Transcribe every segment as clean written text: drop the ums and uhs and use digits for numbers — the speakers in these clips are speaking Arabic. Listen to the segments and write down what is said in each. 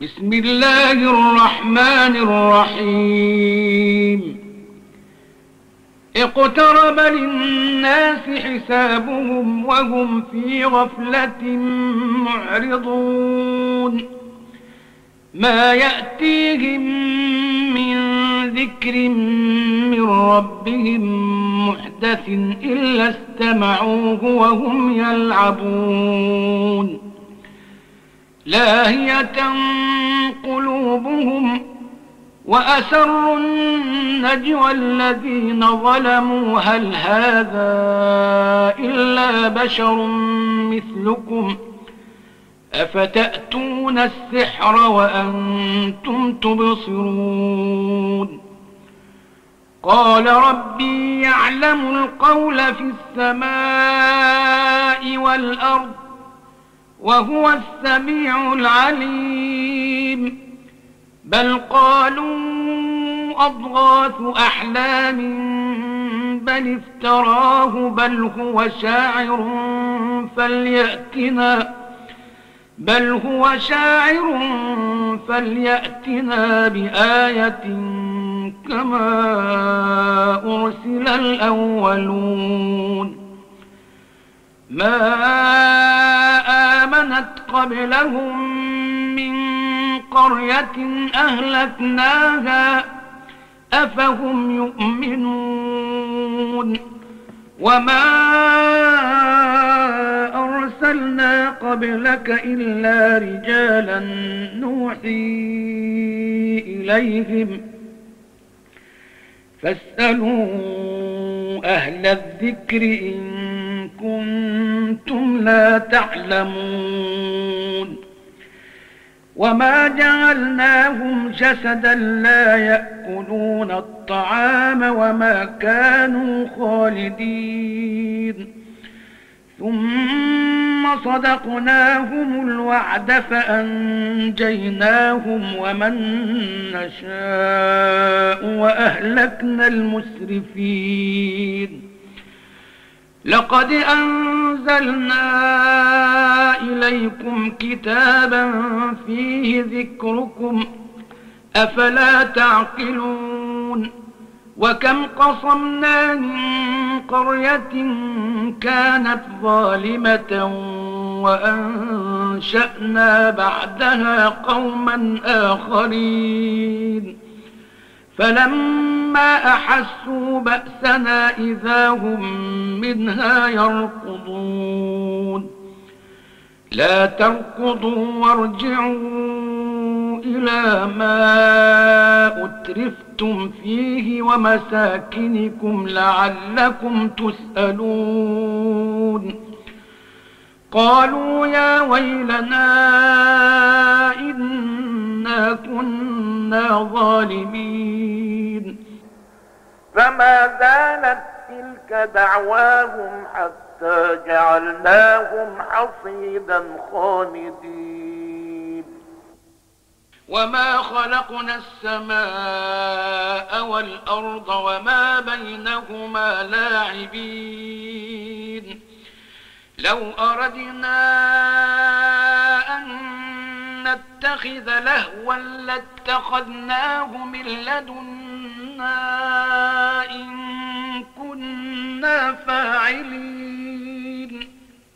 بسم الله الرحمن الرحيم. اقترب للناس حسابهم وهم في غفلة معرضون. ما يأتيهم من ذكر من ربهم محدث إلا استمعوه وهم يلعبون. لاهية قلوبهم وأسروا النجوى الذين ظلموا هل هذا إلا بشر مثلكم أفتأتون السحر وأنتم تبصرون. قال ربي يعلم القول في السماء والأرض وهو السميع العليم. بل قالوا أضغاث أحلام بل افتراه بل هو شاعر فليأتنا بآية كما أرسل الأولون. ما آمنت قبلهم من قرية أهلكناها أفهم يؤمنون. وما أرسلنا قبلك إلا رجالا نوحي إليهم فاسألوا أهل الذكر إن كنتم لا تعلمون. وما جعلناهم جسدا لا يأكلون الطعام وما كانوا خالدين. ثم صدقناهم الوعد فأنجيناهم ومن نشاء وأهلكنا المسرفين. لقد أنزلنا إليكم كتابا فيه ذكركم أفلا تعقلون. وكم قصمنا من قرية كانت ظالمة وأنشأنا بعدها قوما آخرين فلما أحسوا بأسنا إذا هم منها يركضون. لا تركضوا وارجعوا إلى ما أترفتم فيه ومساكنكم لعلكم تسألون. قالوا يا ويلنا إنا كنا ظالمين. فما زالت تلك دعواهم حتى جعلناهم حصيدا خامدين. وما خلقنا السماء والأرض وما بينهما لاعبين. لو أردنا أن نتخذ لهوا لاتخذناه من لدنا إن كنا فاعلين.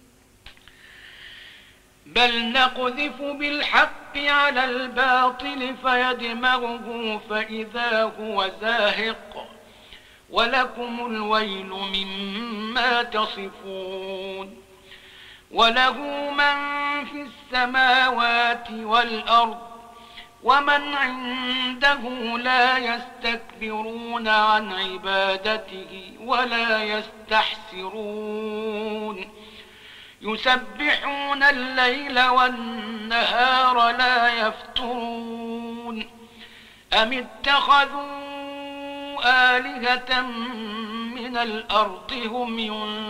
بل نقذف بالحق على الباطل فيدمغه فإذا هو زاهق ولكم الويل مما تصفون. وله من في السماوات والأرض ومن عنده لا يستكبرون عن عبادته ولا يستحسرون. يسبحون الليل والنهار لا يفترون. أم اتخذوا آلهة من الأرض هم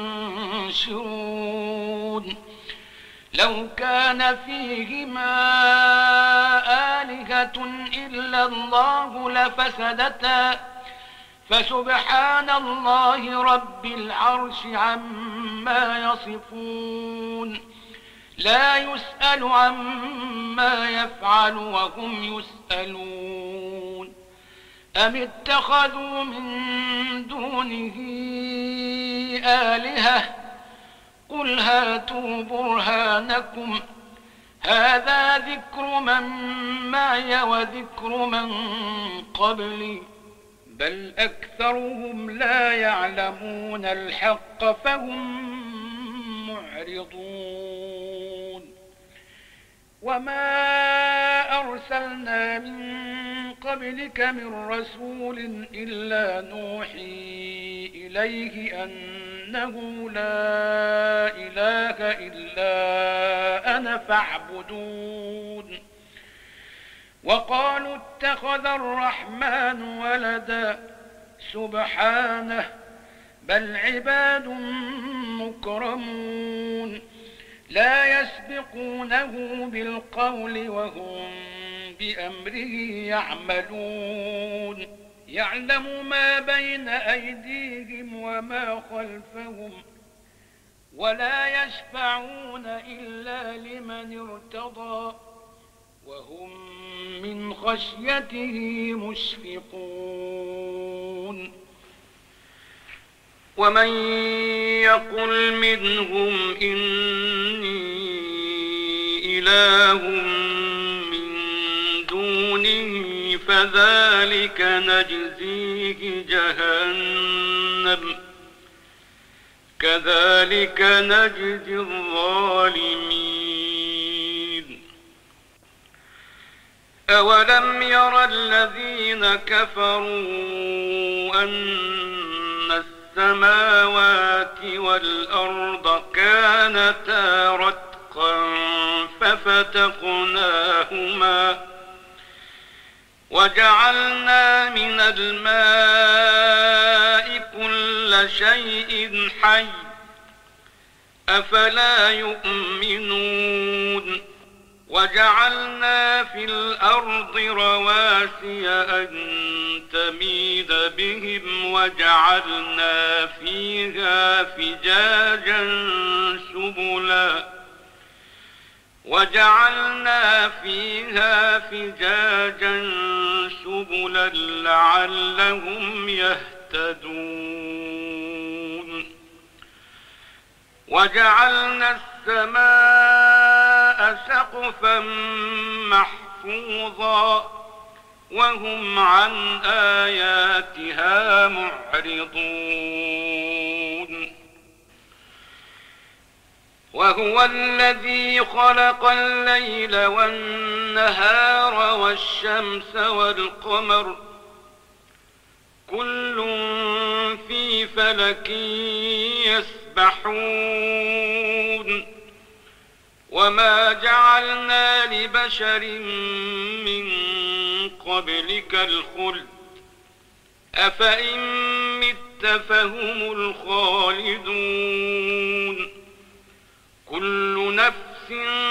ينشرون. لو كان فيهما آلهة إلا الله لفسدتا فسبحان الله رب العرش عما يصفون. لا يسأل عما يفعل وهم يسألون أم اتخذوا من دونه آلهة قل هاتوا برهانكم هذا ذكر من معي وذكر من قبلي بل أكثرهم لا يعلمون الحق فهم معرضون وما أرسلنا من قبلك من رسول إلا نوحي إليه أنه لا إله إلا أنا فاعبدون وقالوا اتخذ الرحمن ولدا سبحانه بل عباد مكرمون لا يسبقونه بالقول وهم بأمره يعملون يعلم ما بين أيديهم وما خلفهم ولا يشفعون إلا لمن ارتضى وهم من خشيته مشفقون ومن يقل منهم إني إله من دونه فذلك نجزيه جهنم كذلك نجزي الظالمين أولم ير الذين كفروا أن السماوات والأرض كانتا رتقا ففتقناهما وجعلنا من الماء كل شيء حي أفلا يؤمنون وجعلنا في الأرض رواسي أن تميد بهم وجعلنا فيها فجاجا سبلا لعلهم يهتدون وجعلنا السماء سقفا محفوظا وهم عن آياتها معرضون وهو الذي خلق الليل والنهار والشمس والقمر كل في فلك يسبحون وما جعلنا لبشر من قبلك الخلد أفإن مت فهم الخالدون كل نفس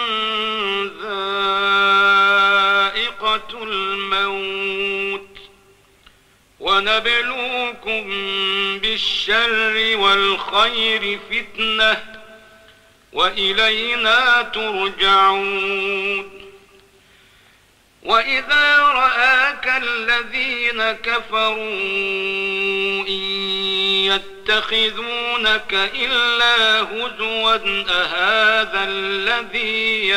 ذائقة الموت ونبلوكم بالشر والخير فتنة وإلينا ترجعون وإذا رآك الذين كفروا إن يتخذونك إلا هزوا أهذا الذي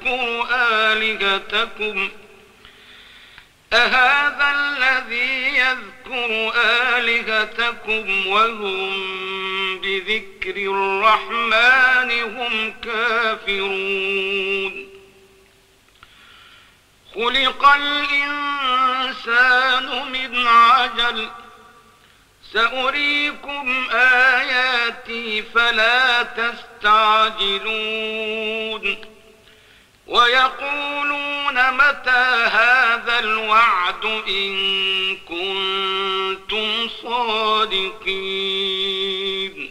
يذكر آلهتكم وهم بذكر الرحمن هم كافرون خلق الإنسان من عجل سأريكم آياتي فلا تستعجلون ويقولون متى هذا الوعد إن كنتم صادقين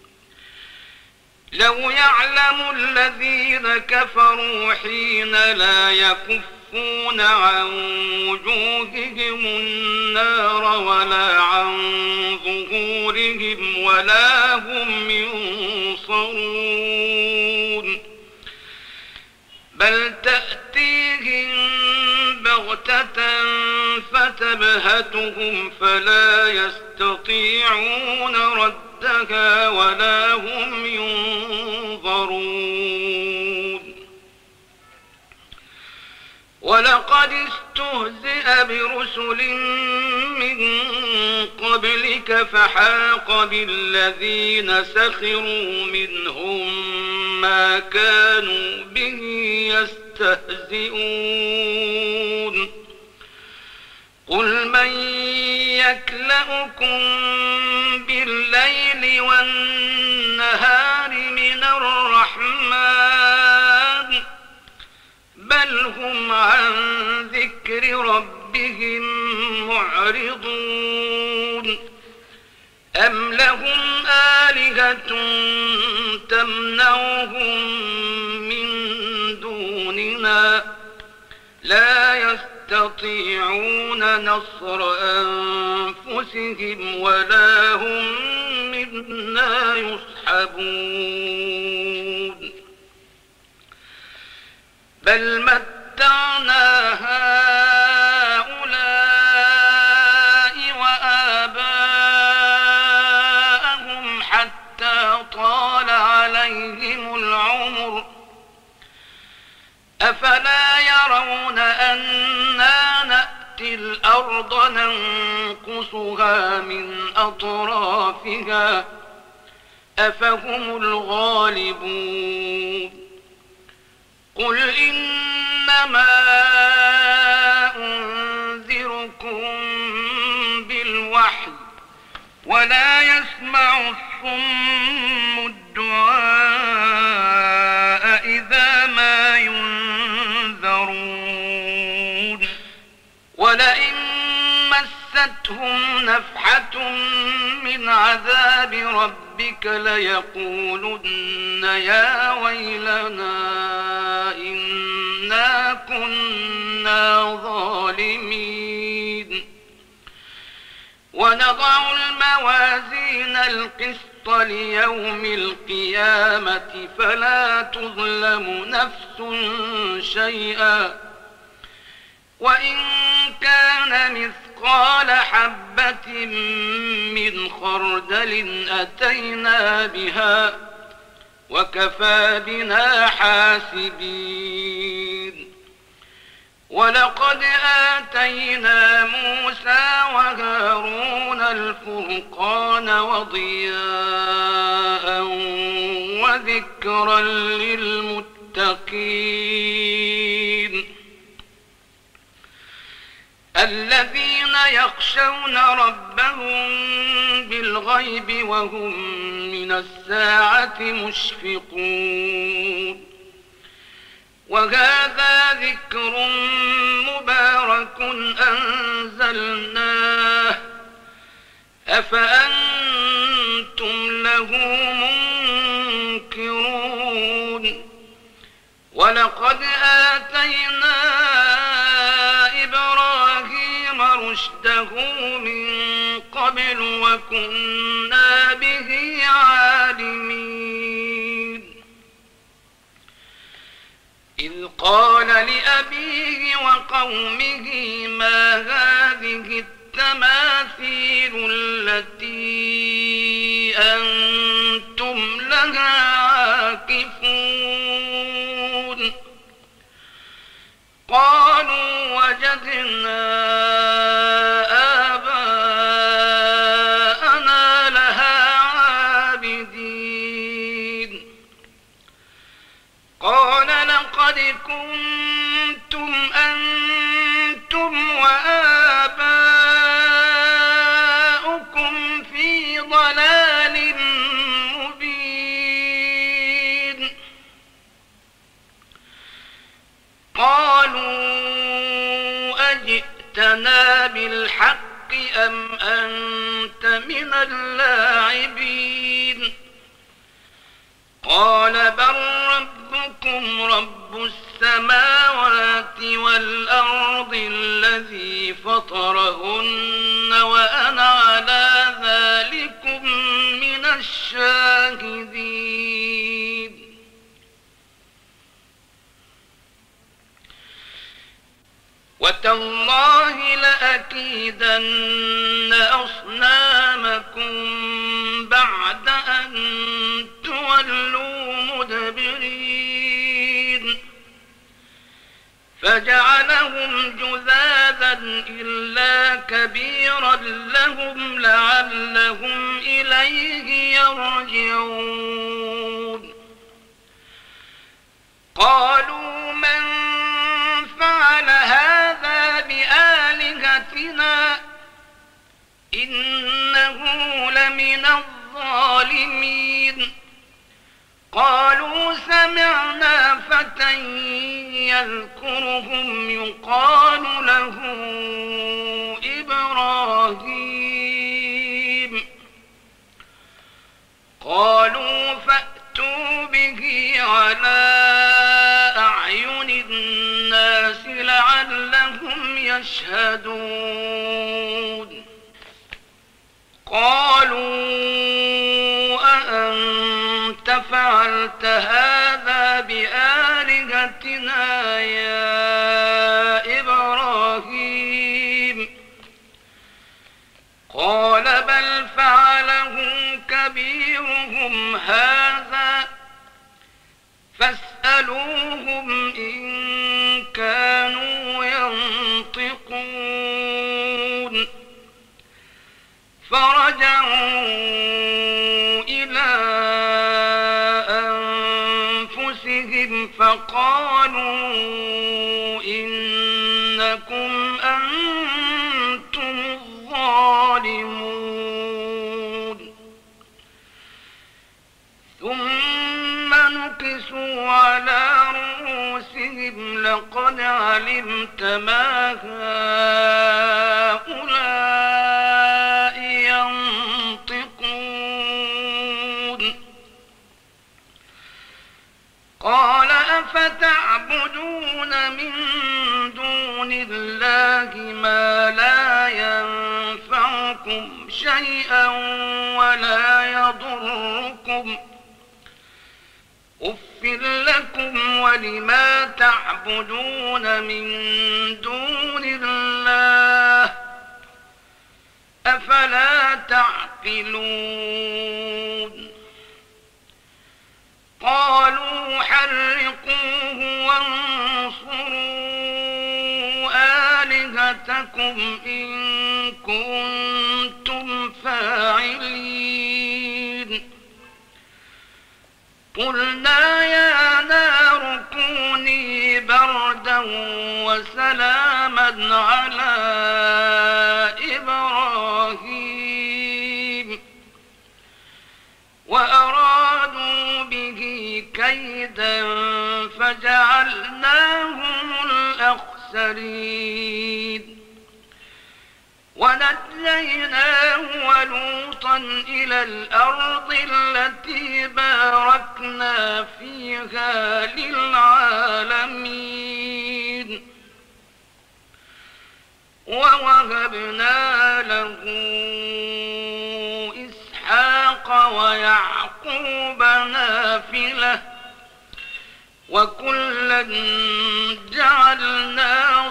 لو يعلم الذين كفروا حين لا يكفون عن وجوههم النار ولا عن ظهورهم ولا هم ينصرون بغتة فتبهتهم فلا يستطيعون ردها ولا هم ينظرون. ولقد استهزئ برسل من قبلك فحاق بالذين سخروا منهم ما كانوا به يستهزئون. قل من يكلؤكم بالليل والنهار من الرحمن بل هم عن ذكر ربهم معرضون. أم لهم آلهة تمنعهم من دوننا لا يستطيعون نصر أنفسهم ولا هم منا يصحبون. بل متعنا هؤلاء وآباءهم حتى طال عليهم العمر أفلا يرون أنا نأتي الأرض ننقصها من أطرافها أفهم الغالبون. قل إنما أنذركم بالوحي ولا يسمع الصم الدعاء إذا ما ينذرون. ولئن مستهم نفحة من عذاب ربك ليقولن يا ويلنا إنا كنا ظالمين. ونضع الموازين القسط ليوم القيامة فلا تظلم نفس شيئا وإن كان مثقال حبة من خردل أتينا بها وكفى بنا حاسبين. ولقد آتينا موسى وهارون الفرقان وضياء وذكرا للمتقين الذين يخشون ربهم بالغيب وهم من الساعة مشفقون. وهذا ذكر مبارك أنزلناه أفأنتم له منكرون. ولقد آتينا إبراهيم رشده من قبل وكنا به عالمين. إذ قال لأبيه وقومه ما هذه التماثيل التي أنتم لها عاكفون. قالوا وجدنا آباءنا لها عابدين. قال لقد كنتم أنتم وآباؤكم في ضلال مبين. قالوا أجئتنا بالحق أم أنت من اللاعبين. قال بل ربكم رب السماوات والأرض الذي فطرهن وأنا على ذلكم من الشاهدين. وتالله لأكيدن أصنامكم بعد أن تولوا مدبرين فجعلهم جذاذا إلا كبيرا لهم لعلهم إليه يرجعون قالوا من فعل هذا بآلهتنا إنه لمن الظالمين قالوا سمعنا فتى يذكرهم يقال له إبراهيم قالوا فأتوا به على أعين الناس لعلهم يشهدون قالوا أأنت فعلت هذا بآلهتنا يا إبراهيم قال بل فعله كبيرهم هذا فاسألوهم إن كانوا ينطقون فرجعوا إلى أنفسهم فقالوا إنكم أنتم الظالمون ثم نكسوا على رؤوسهم لقد علمت ما هؤلاء ينطقون قال أفتعبدون من دون الله ما لا ينفعكم شيئا ولا يضركم أف لكم ولما تعبدون من دون الله أفلا تعقلون قالوا حرقوه وانصروا آلهتكم إن كنتم فاعلين قلنا يا نار كوني بردا وسلاما على إبراهيم وأرادوا به كيدا فجعلناهم الأخسرين ونجيناه ولوطا إلى الأرض التي باركنا فيها للعالمين ووهبنا له إسحاق ويعقوب نافلة وكلا جعلنا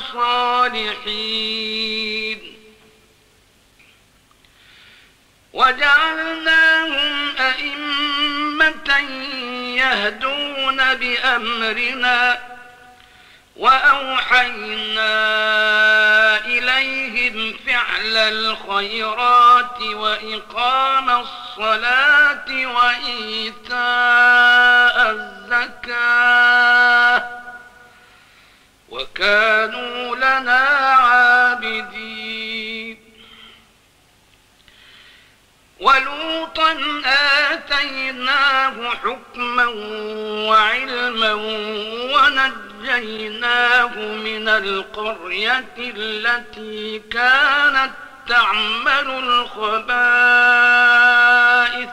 صالحين وجعلناهم أئمة يهدون بأمرنا وأوحينا إليهم فعل الخيرات وإقام الصلاة وإيتاء الزكاة وكانوا لنا عابدين ولوطا آتيناه حكما وعلما ونجيناه من القرية التي كانت تعمل الخبائث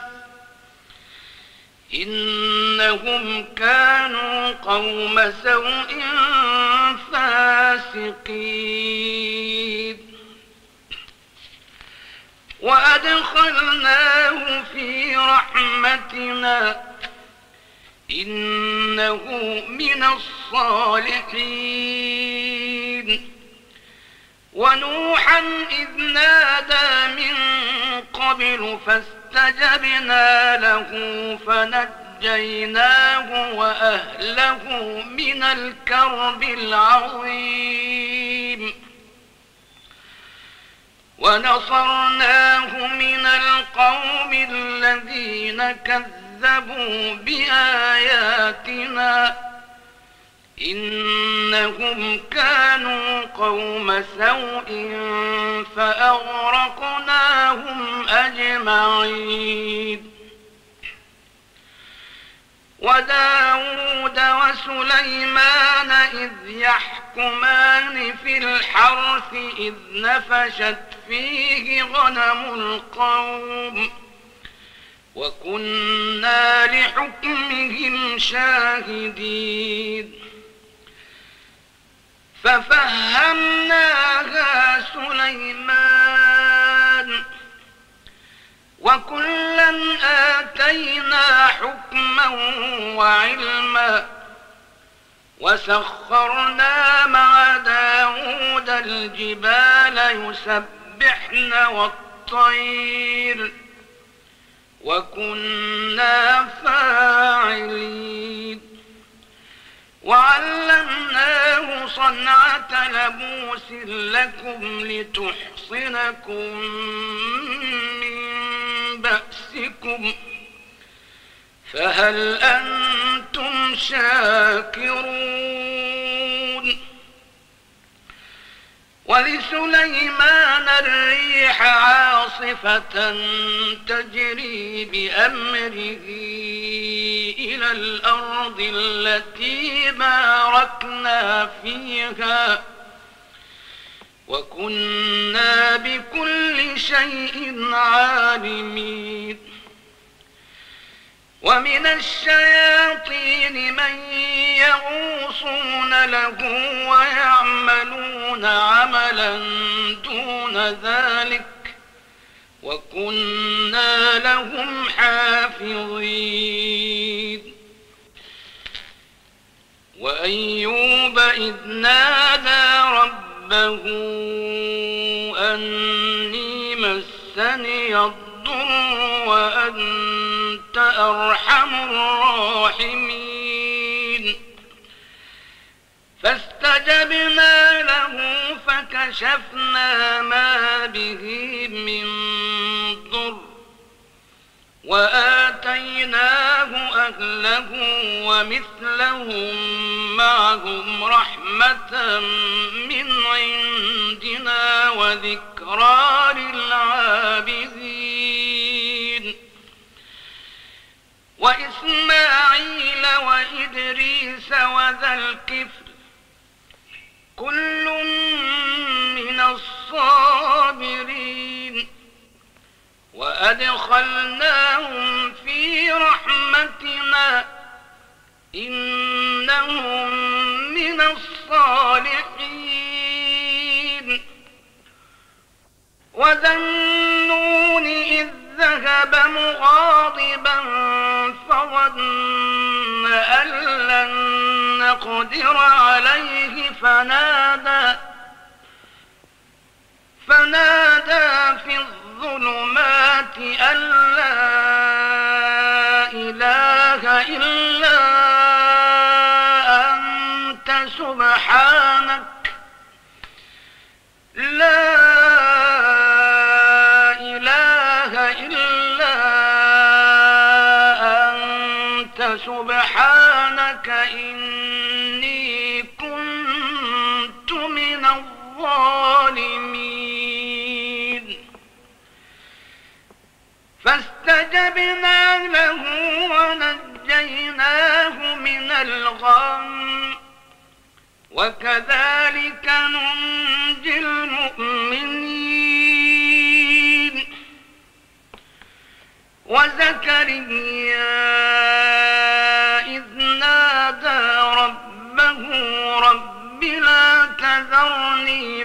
إنهم كانوا قوم سوء فاسقين وأدخلناه في رحمتنا إنه من الصالحين ونوحا إذ نادى من قبل فاستجبنا له فنجيناه وأهله من الكرب العظيم ونصرناه من القوم الذين كذبوا بآياتنا إنهم كانوا قوم سوء فأغرقناهم أجمعين وداود وسليمان إذ يحكمان في الحرث إذ نفشت فيه غنم القوم وكنا لحكمهم شاهدين ففهمناها سليمان وكلا آتينا حكما وعلما وسخرنا مع داود الجبال يسبحن والطير وكنا فاعلين وعلمناه صنعة لبوس لكم لتحصنكم من بأسكم فهل أنتم شاكرون ولسليمان الريح عاصفة تجري بأمره إلى الأرض التي باركنا فيها وكنا بكل شيء عالمين ومن الشياطين من يغوصون له ويعملون عملا دون ذلك وكنا لهم حافظين وأيوب إذ نادى ربه أني مسني الضر وأنت أرحم الراحمين فاستجبنا له فكشفنا ما به من ضر وآتيناه أهله ومثلهم معهم رحمة من عندنا وذكرى للعابدين وإسماعيل وإدريس وذا الكفل كل من الصابرين وأدخلناهم في رحمتنا إنهم من الصالحين وذا النون إذ ذهب مغاضبا فظن أن لن نقدر عليه فنادى في الظلمات أن لا إله إلا أنت سبحانك لا إله إلا أنت سبحانك إني كنت من الظالمين فاستجبنا له ونجيناه من الغم وكذلك ننجي المؤمنين وزكريا إذ نادى ربه رب لا تذرني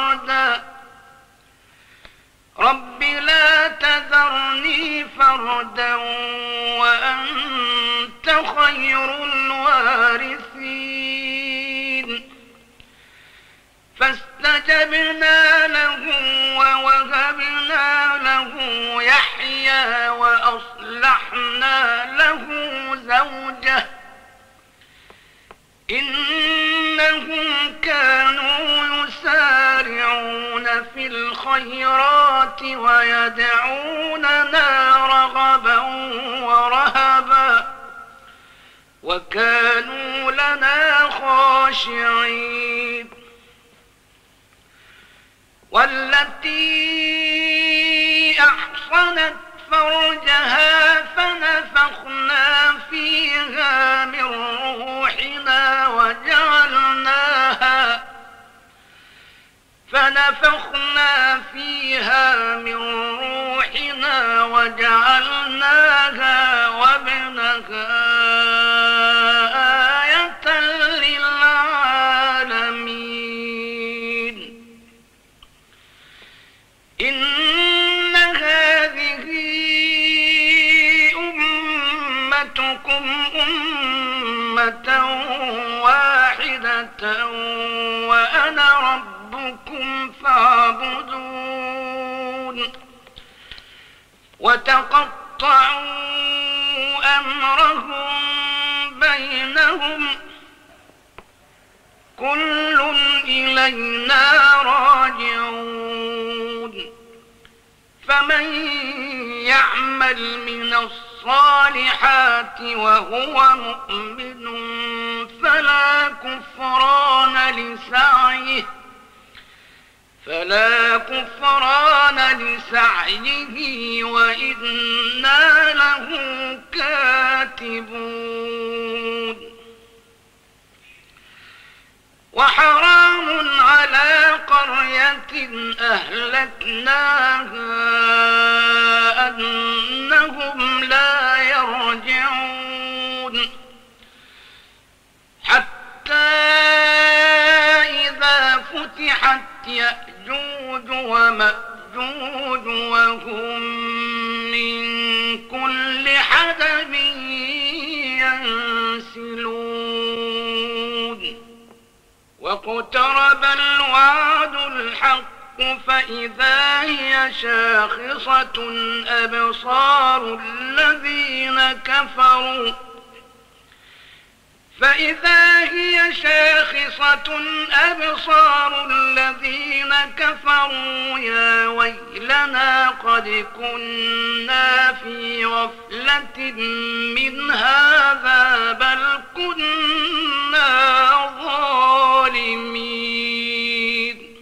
فردا وأنت خير الوارثين فاستجبنا في الخيرات ويدعوننا رغبا ورهبا وكانوا لنا خاشعين. والتي أحصنت فرجها فنفخنا فيها من روحنا وجعلناها وابنها آية للعالمين. إن هذه أمتكم أمة واحدة وأنا ربكم فاعبدون. وتقطعوا أمرهم بينهم كل إلينا راجعون. فمن يعمل من الصالحات وهو مؤمن فلا كفران لسعيه وإنا له كاتبون. وحرام على قرية أهلكناها أنهم لا يرجعون. حتى إذا فتحت يأجوج ومأجوج وهم من كل حدب ينسلون. واقترب الوعد الحق فإذا هي شاخصة أبصار الذين كفروا يا ويلنا قد كنا في غفلة من هذا بل كنا ظالمين.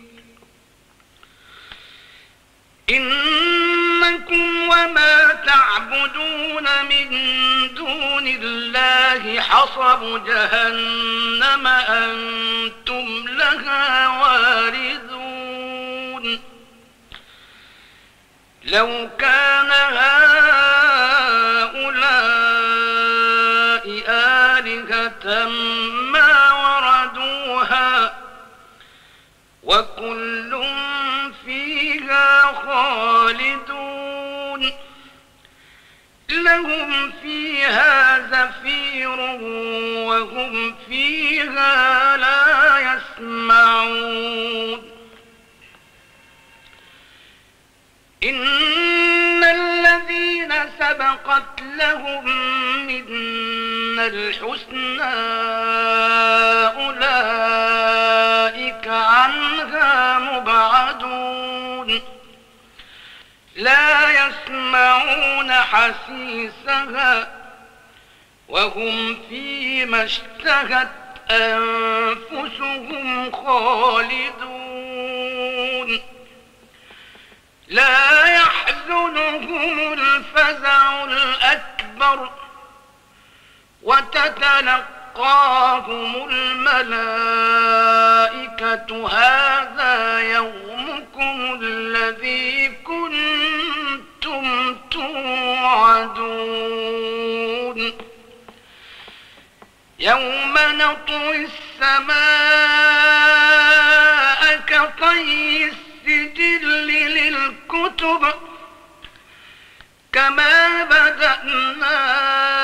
إنكم وما تعبدون من دون الله حصب جهنم أنتم لها واردون. لو كان هؤلاء آلهة ما وردوها وكل فيها خالدون. لهم فيها زفير وهم فيها لا يسمعون. إن الذين سبقت لهم منا الحسنى أولئك عنها مبعدون. لا يسمعون حسيسها وهم فيما اشتهت أنفسهم خالدون. لا يحزنهم الفزع الأكبر وتتلقاهم الملائكة هذا يومكم الذي كنتم توعدون. يوم نطوي السماء كطي السجل للكتب كما بدأنا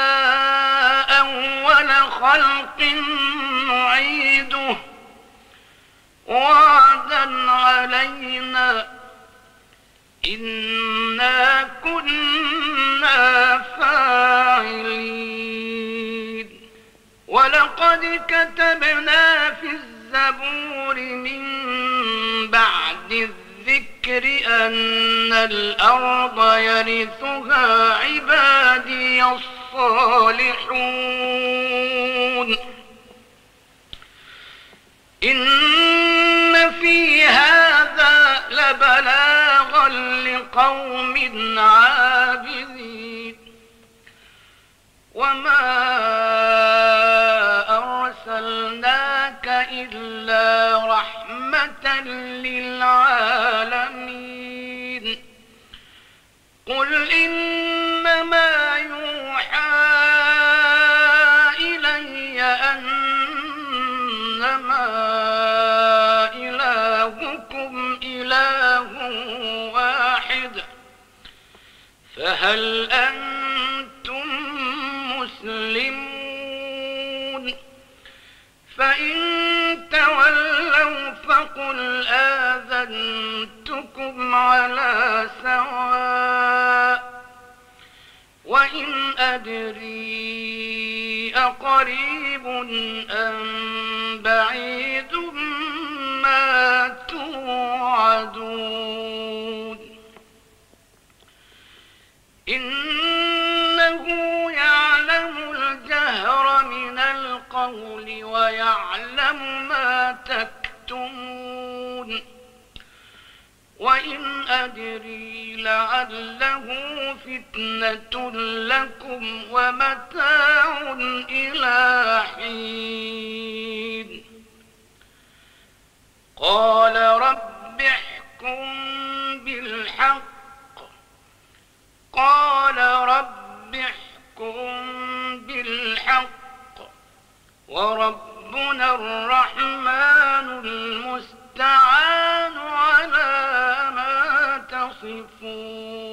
أول خلق نعيده وعدا علينا إنا كنا فاعلين. ولقد كتبنا في الزبور من بعد الذكر الذكر أن الأرض يرثها عبادي الصالحون إن في هذا لبلاغا لقوم عابدين وما أرسلناك إلا رحمة للعالمين قل إنما يوحى إلي أنما إلهكم إله واحد فهل أنتم مسلمون فإن تولوا فقل آذنتكم على سواء وإن أدري أقريب أم بعيد ما توعدون إنه يعلم الجهر من القول ويعلم ما تكتمون وإن أدري لعله فتنة لكم ومتاع إلى حين قال رب احكم بالحق قال رب احكم بالحق وربنا الرحمن المستعان على ما تصفون